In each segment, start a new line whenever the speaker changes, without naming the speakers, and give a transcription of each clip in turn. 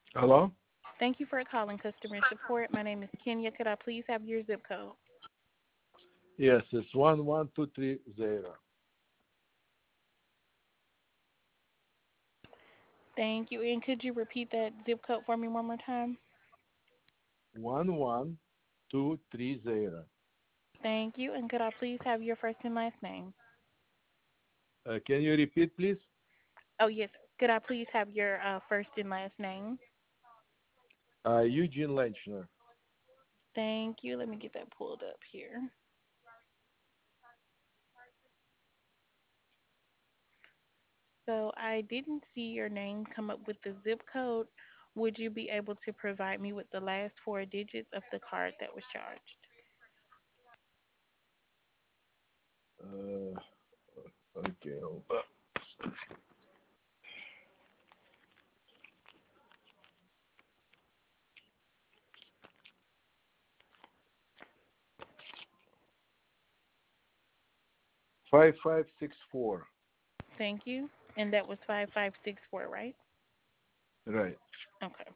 Hello?
Thank you for calling customer support. My name is Kenya. Could I please have your zip code?
Yes, it's 11230.
Thank you. And could you repeat that zip code for me one more time?
11230.
Thank you. And could I please have your first and last name?
Can you repeat, please?
Oh, yes. Could I please have your first and last name?
Eugene Lenchner.
Thank you. Let me get that pulled up here. So I didn't see your name come up with the zip code. Would you be able to provide me with the last four digits of the card that was charged?
Uh, okay, hold on. 5564.
Thank you. And that was 5564, right?
Right.
Okay.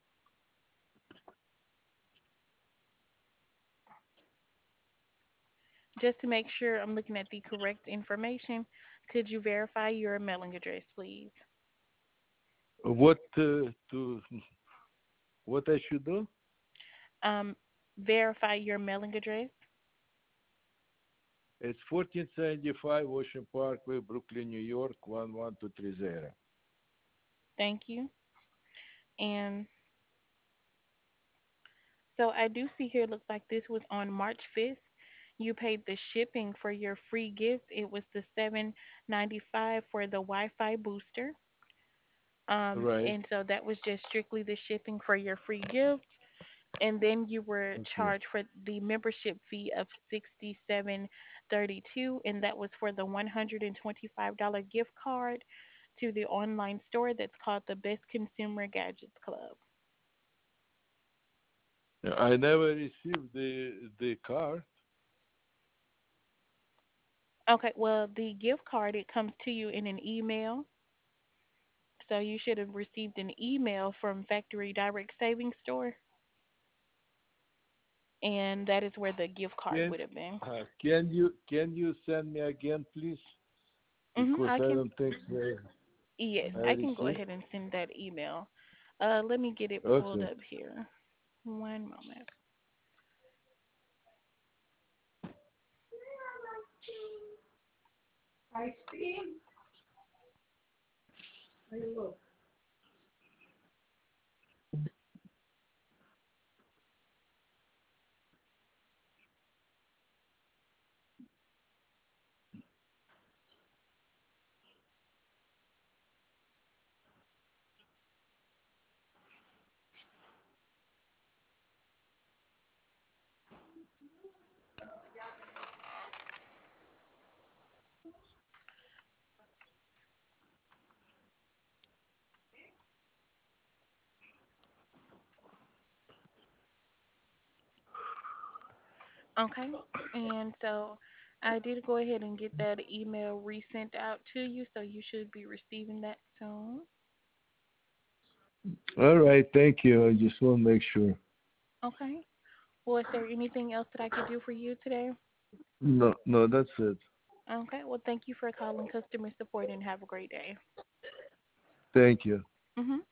Just to make sure I'm looking at the correct information, could you verify your mailing address, please?
What to what I should do?
Um, Verify your mailing address.
It's 1475 Ocean Parkway, Brooklyn, New York, 11230.
Thank you. And so I do see here, it looks like this was on March 5th. You paid the shipping for your free gift. It was the 795 for the Wi-Fi booster.
Right.
And so that was just strictly the shipping for your free gift. And then you were
Okay.
charged for the membership fee of 67.32, and that was for the $125 gift card to the online store that's called the Best Consumer Gadgets Club.
I never received the card.
Okay, well, the gift card, it comes to you in an email. So you should have received an email from Factory Direct Savings Store, and that is where the gift card
Can
would have been.
can you send me again, please? Because
I
I
can,
don't think
yes,
I
I can go
received.
ahead and send that email. Let me get it pulled
Okay.
up here. One moment. Okay, and so I did go ahead and get that email resent out to you, so you should be receiving that soon.
All right. Thank you. I just want to make sure.
Okay. Well, is there anything else that I could do for you today?
No, no, that's it.
Okay. Well, thank you for calling customer support and have a great day.
Thank you.
Mhm.